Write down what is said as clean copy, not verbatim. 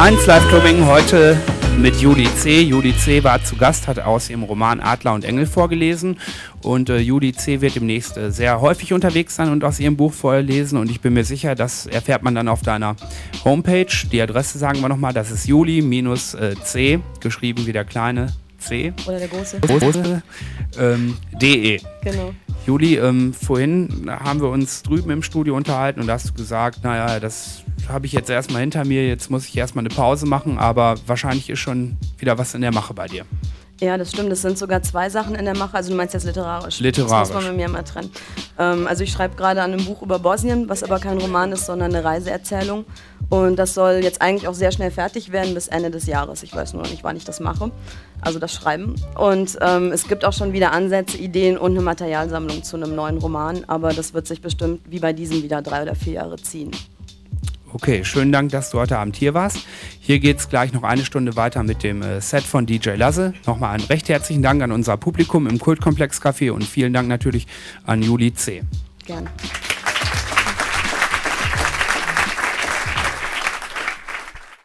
1 Live-Clubbing heute mit Julie C. Julie C. war zu Gast, hat aus ihrem Roman Adler und Engel vorgelesen und Julie C. wird demnächst sehr häufig unterwegs sein und aus ihrem Buch vorlesen und ich bin mir sicher, das erfährt man dann auf deiner Homepage. Die Adresse sagen wir nochmal, das ist Juli-C, geschrieben wie der kleine C. Oder der große. De. Genau. Juli, vorhin haben wir uns drüben im Studio unterhalten und da hast du gesagt, naja, das habe ich jetzt erstmal hinter mir, jetzt muss ich erstmal eine Pause machen, aber wahrscheinlich ist schon wieder was in der Mache bei dir. Ja, das stimmt, es sind sogar 2 Sachen in der Mache, also du meinst jetzt literarisch. Literarisch. Das muss man mit mir mal trennen. Also ich schreibe gerade an einem Buch über Bosnien, was aber kein Roman ist, sondern eine Reiseerzählung und das soll jetzt eigentlich auch sehr schnell fertig werden bis Ende des Jahres. Ich weiß nur noch nicht, wann ich das mache, also das Schreiben. Und es gibt auch schon wieder Ansätze, Ideen und eine Materialsammlung zu einem neuen Roman, aber das wird sich bestimmt wie bei diesem wieder 3 oder 4 Jahre ziehen. Okay, schönen Dank, dass du heute Abend hier warst. Hier geht es gleich noch eine Stunde weiter mit dem Set von DJ Lasse. Nochmal einen recht herzlichen Dank an unser Publikum im Kultkomplex Café und vielen Dank natürlich an Julie C. Gerne.